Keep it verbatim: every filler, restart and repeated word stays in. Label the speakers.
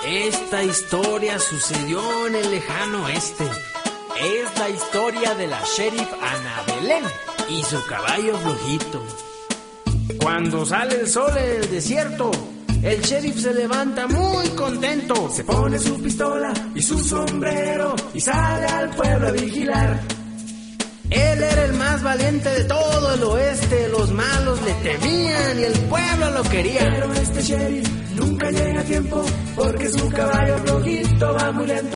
Speaker 1: Esta historia sucedió en el lejano oeste. Es la historia de la sheriff Ana Belén y su caballo flojito. Cuando sale el sol en el desierto, el sheriff se levanta muy contento.
Speaker 2: Se pone su pistola y su sombrero y sale al pueblo a vigilar.
Speaker 1: Él era el más valiente de todo el oeste. Los malos le temían y el pueblo lo quería.
Speaker 2: Pero este sheriff nunca llega a tiempo porque su caballo flojito va muy lento.